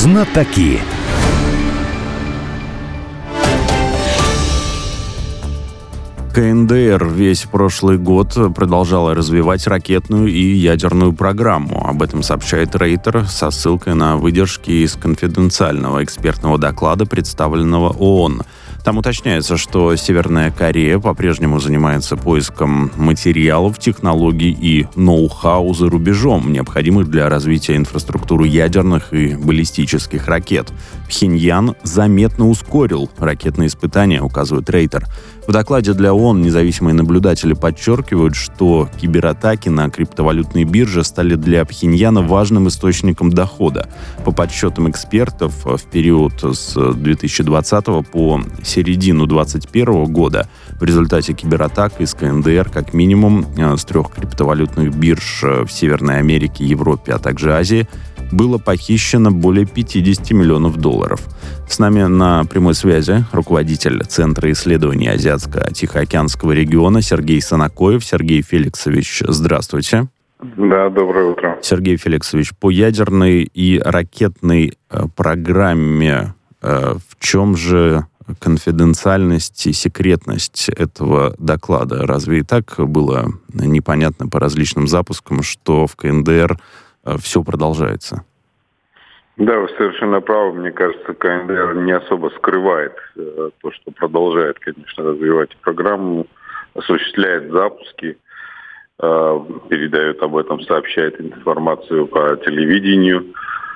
Знатоки. КНДР весь прошлый год продолжала развивать ракетную и ядерную программу. Об этом сообщает Рейтер со ссылкой на выдержки из конфиденциального экспертного доклада, представленного ООН. Там уточняется, что Северная Корея по-прежнему занимается поиском материалов, технологий и ноу-хау за рубежом, необходимых для развития инфраструктуры ядерных и баллистических ракет. Пхеньян заметно ускорил ракетные испытания, указывает Рейтер. В докладе для ООН независимые наблюдатели подчеркивают, что кибератаки на криптовалютные биржи стали для Пхеньяна важным источником дохода. По подсчетам экспертов, в период с 2020 по середину 2021 года в результате кибератак из КНДР как минимум с 3 криптовалютных бирж в Северной Америке, Европе, а также Азии было похищено более 50 миллионов долларов. С нами на прямой связи руководитель Центра исследований Азиатско-Тихоокеанского региона Сергей Санакоев. Сергей Феликсович, здравствуйте. Да, доброе утро. Сергей Феликсович, по ядерной и ракетной программе в чем же конфиденциальность и секретность этого доклада? Разве и так было непонятно по различным запускам, что в КНДР все продолжается? Да, вы совершенно правы. Мне кажется, КНДР не особо скрывает то, что продолжает, конечно, развивать программу, осуществляет запуски, передает об этом, сообщает информацию по телевидению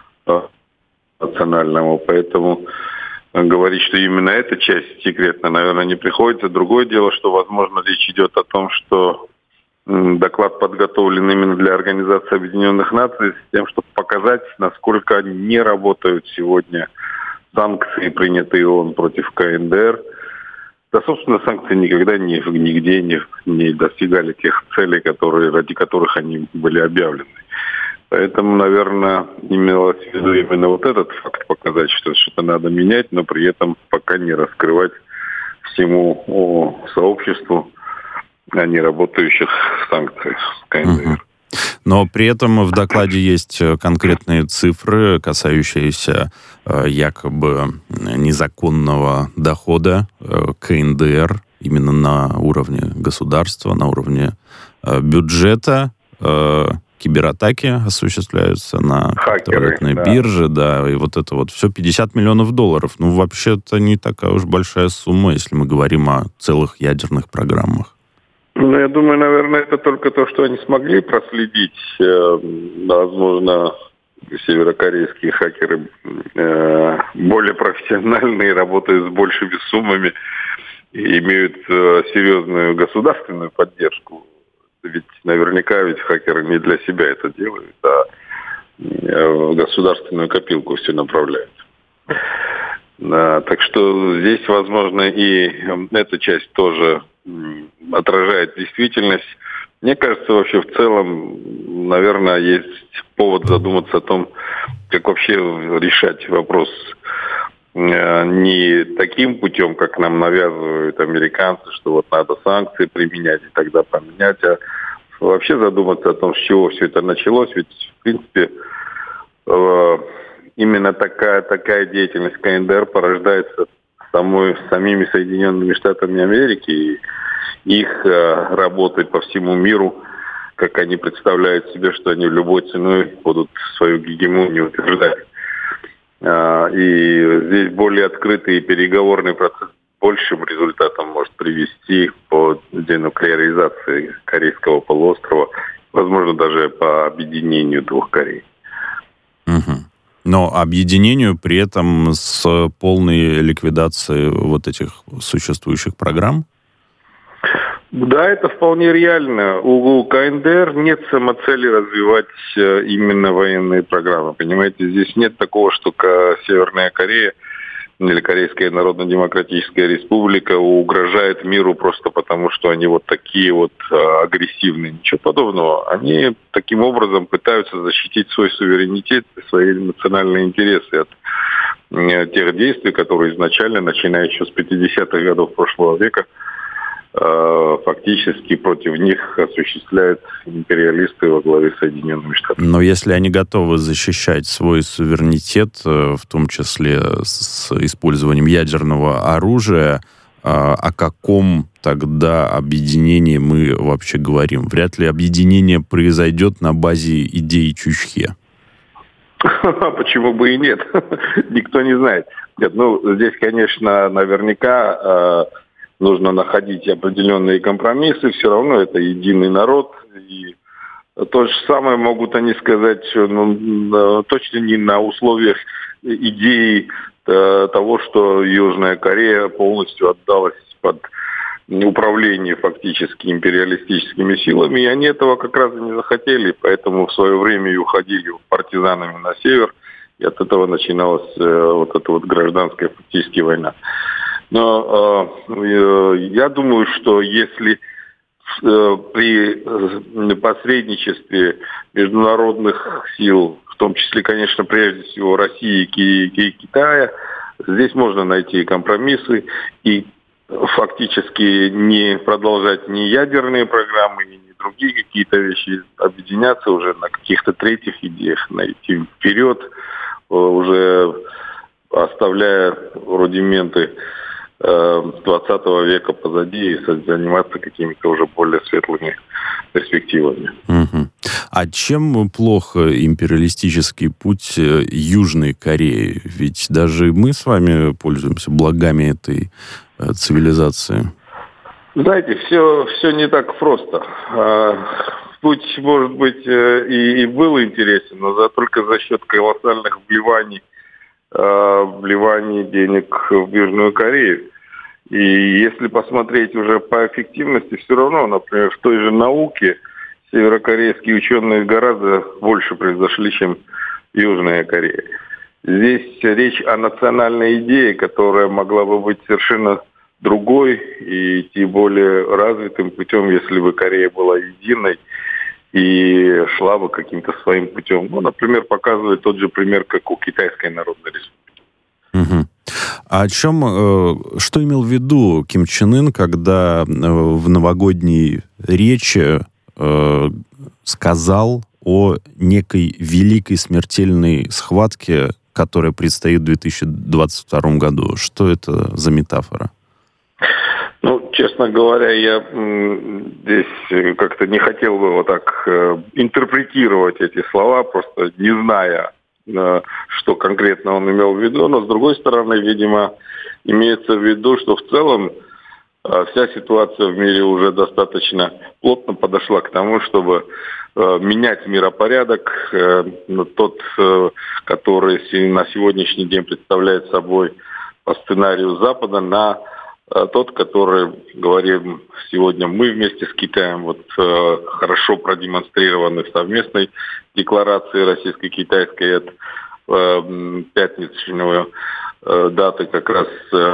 национальному. Поэтому говорить, что именно эта часть секретна, наверное, не приходится. Другое дело, что, возможно, речь идет о том, что доклад подготовлен именно для Организации Объединенных Наций с тем, чтобы показать, насколько не работают сегодня санкции, принятые ООН против КНДР. Да, собственно, санкции никогда нигде не достигали тех целей, ради которых они были объявлены. Поэтому, наверное, имелось в виду именно вот этот факт, показать, что что-то надо менять, но при этом пока не раскрывать всему сообществу о неработающих санкциях КНДР. Но при этом в докладе есть конкретные цифры, касающиеся якобы незаконного дохода КНДР именно на уровне государства, на уровне бюджета. Кибератаки осуществляются на криптовалютной бирже, да, и вот это вот все 50 миллионов долларов. Ну, вообще-то не такая уж большая сумма, если мы говорим о целых ядерных программах. Ну, я думаю, наверное, это только то, что они смогли проследить. Возможно, северокорейские хакеры более профессиональные, работают с большими суммами и имеют серьезную государственную поддержку. Ведь наверняка хакеры не для себя это делают, а в государственную копилку все направляют. Так что здесь, возможно, и эта часть тоже отражает действительность. Мне кажется, вообще в целом, наверное, есть повод задуматься о том, как вообще решать вопрос не таким путем, как нам навязывают американцы, что вот надо санкции применять и тогда поменять, а вообще задуматься о том, с чего все это началось. Ведь, в принципе, именно такая деятельность КНДР порождается самими Соединенными Штатами Америки и их работой по всему миру, как они представляют себе, что они любой ценой будут свою гегемонию утверждать. И здесь более открытый переговорный процесс большим результатом может привести по денуклеаризации Корейского полуострова, возможно, даже по объединению двух Корей. Но объединению при этом с полной ликвидацией вот этих существующих программ? Да, это вполне реально. У КНДР нет самоцели развивать именно военные программы. Понимаете, здесь нет такого, что Северная Корея или Корейская Народно-Демократическая Республика угрожает миру просто потому, что они вот такие вот агрессивные. Ничего подобного. Они таким образом пытаются защитить свой суверенитет и свои национальные интересы от тех действий, которые изначально, начиная еще с 50-х годов прошлого века, фактически против них осуществляют империалисты во главе с Соединенными Штатами. Но если они готовы защищать свой суверенитет, в том числе с использованием ядерного оружия, о каком тогда объединении мы вообще говорим? Вряд ли объединение произойдет на базе идеи Чучхе. Почему бы и нет? Никто не знает. Нет, здесь, конечно, наверняка нужно находить определенные компромиссы. Все равно это единый народ. И то же самое могут они сказать, точно не на условиях идеи того, что Южная Корея полностью отдалась под управление фактически империалистическими силами, и они этого как раз и не захотели, поэтому в свое время и уходили партизанами на север, и от этого начиналась вот эта вот гражданская фактически война. Но я думаю, что если при посредничестве международных сил, в том числе, конечно, прежде всего России и Китая, здесь можно найти компромиссы и фактически не продолжать ни ядерные программы, ни другие какие-то вещи, объединяться уже на каких-то третьих идеях, найти вперед, уже оставляя рудименты 20 века позади и заниматься какими-то уже более светлыми перспективами. Угу. А чем плох империалистический путь Южной Кореи? Ведь даже мы с вами пользуемся благами этой цивилизации. Знаете, все не так просто. Путь, может быть, и был интересен, но только за счет колоссальных вливаний денег в Южную Корею. И если посмотреть уже по эффективности, все равно, например, в той же науке северокорейские ученые гораздо больше превзошли, чем Южная Корея. Здесь речь о национальной идее, которая могла бы быть совершенно другой и идти более развитым путем, если бы Корея была единой и шла бы каким-то своим путем. Например, показывает тот же пример, как у Китайской Народной Республики. Угу. А что имел в виду Ким Чен Ын, когда в новогодней речи сказал о некой великой смертельной схватке, которая предстоит в 2022 году? Что это за метафора? Честно говоря, я здесь как-то не хотел бы вот так интерпретировать эти слова, просто не зная, что конкретно он имел в виду. Но, с другой стороны, видимо, имеется в виду, что в целом вся ситуация в мире уже достаточно плотно подошла к тому, чтобы менять миропорядок, тот, который на сегодняшний день представляет собой по сценарию Запада, на тот, который, говорим сегодня мы вместе с Китаем, хорошо продемонстрированы в совместной декларации российско-китайской от пятничного даты, как раз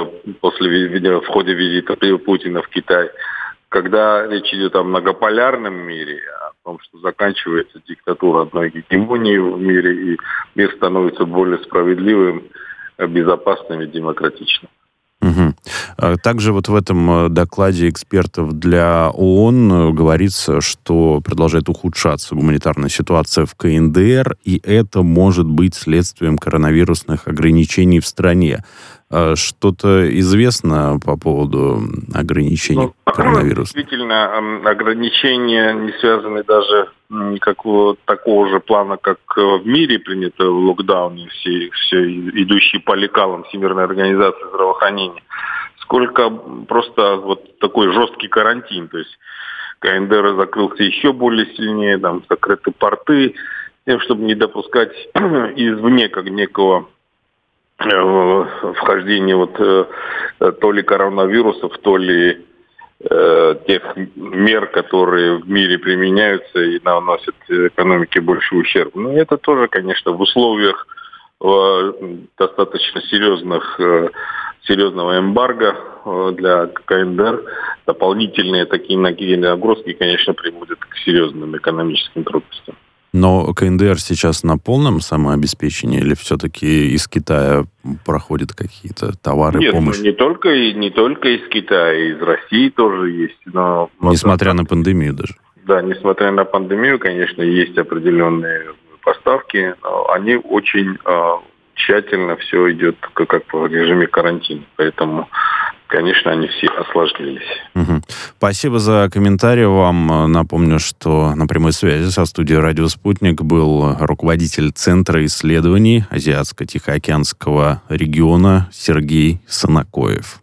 в ходе визита Путина в Китай, когда речь идет о многополярном мире, о том, что заканчивается диктатура одной гегемонии в мире, и мир становится более справедливым, безопасным и демократичным. Угу. Также в этом докладе экспертов для ООН говорится, что продолжает ухудшаться гуманитарная ситуация в КНДР, и это может быть следствием коронавирусных ограничений в стране. Что-то известно по поводу ограничений коронавируса? Действительно, ограничения не связаны даже никакого такого же плана, как в мире принято в локдауне, все идущие по лекалам Всемирной организации здравоохранения, сколько просто такой жесткий карантин. То есть КНДР закрылся еще более сильнее, там закрыты порты, тем, чтобы не допускать извне как некого вхождения то ли коронавирусов, то ли тех мер, которые в мире применяются и наносят экономике больший ущерб. Но это тоже, конечно, в условиях достаточно серьезного эмбарго для КНДР дополнительные такие нагрузки, конечно, приводят к серьезным экономическим трудностям. Но КНДР сейчас на полном самообеспечении или все-таки из Китая проходят какие-то товары, Нет, помощь? не только из Китая, из России тоже есть. Но несмотря на пандемию даже? Да, несмотря на пандемию, конечно, есть определенные поставки. Но они очень тщательно все идет как в режиме карантина. Поэтому, конечно, они все осложнились. Угу. Спасибо за комментарий вам. Напомню, что на прямой связи со студией «Радио Спутник» был руководитель Центра исследований Азиатско-Тихоокеанского региона Сергей Санакоев.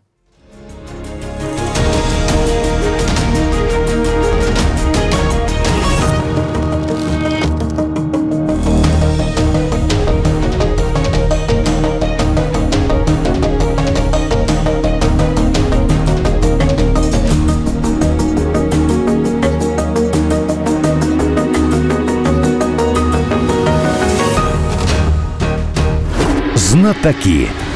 Знатоки.